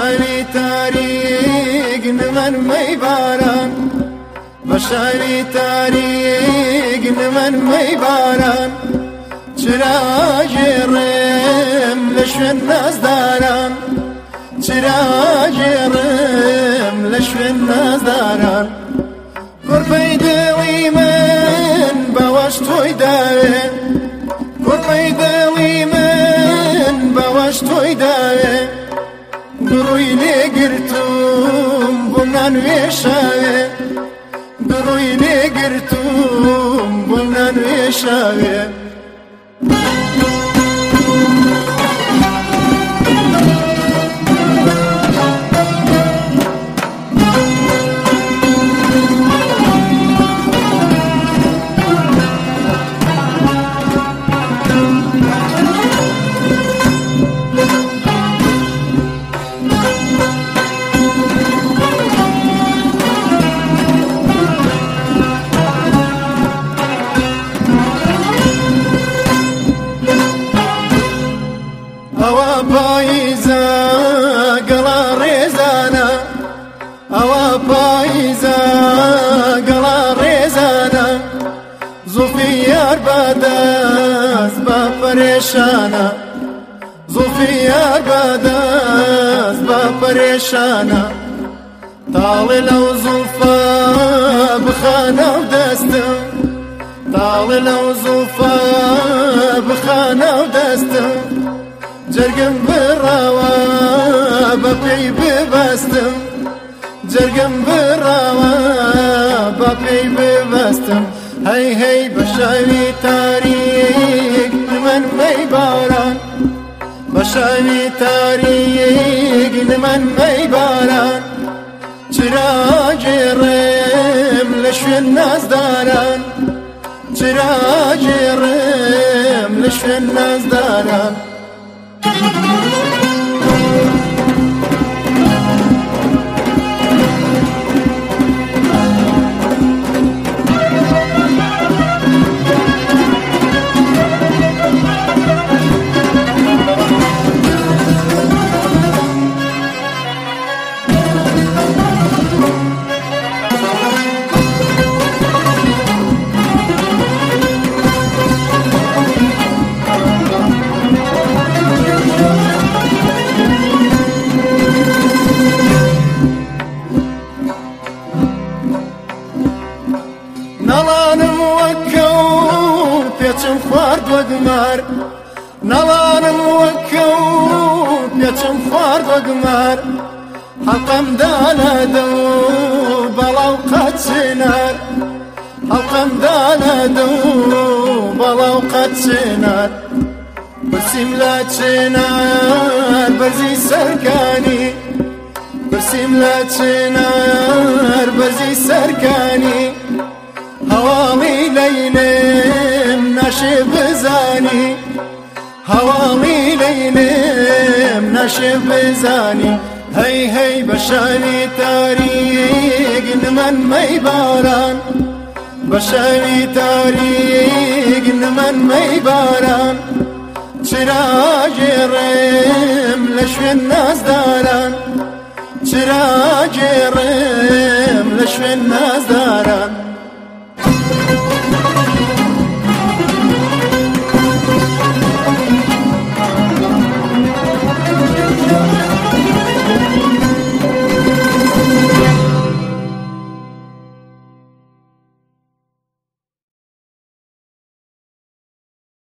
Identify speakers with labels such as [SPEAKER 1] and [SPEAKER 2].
[SPEAKER 1] شاوی تاریک نمن می باران بشاوی تاریک نمن می باران چرا جرم لشون نازداران چرا جرم لشون نازداران قربی دلی من باوش توی داره قربی دلی من باوش توی داره دروی لگرتم بمنان ویشاوه دروی لگرتم بمنان ویشاوه ئەوە پاییزە گەڵا ڕێزانە ئەوە پاییزە گەڵا ڕێزانە زوڵفی یار بەدەست بە پەرێشانە زوڵفی یار بەدەست بە پەرێشانە تاڵێ لەو زوڵفە بخانە و دەستم تاڵێ لەو زوڵفە بخانە و دەستم جرگم براوە بە پێی ببەستم جرگم براوە بە پێی ببەستم هەی هەی بە شاوی تاریک نمەن مەی باران بە شاوی تاریک نمەن مەی باران چرا جێڕێم لە شوێن نازداران چرا جێڕێم لە شوێن نازداران نەڵانم وەکە و پێچم خوارد وەگمار نەڵانم وەکە و پێچم خوارد وەگمار حەقەم دانەدە و بەڵاو قەت چنار حەقەم دانەدە و بەڵاو قەت چنار برسیم لە چنار بەرزی سەرکانی برسیم لە چنار بەرزی سەرکانی هەواڵی لەیلێم ناشێ بزانی هەواڵی لەیلێم ناشێ بزانی هەی هەی بە شاوی تاریک نمەن مەی باران بە شاوی تاریک نمەن مەی باران چرا جێڕێم لە شوێن نازداران چرا جێڕێم لە شوێن نازداران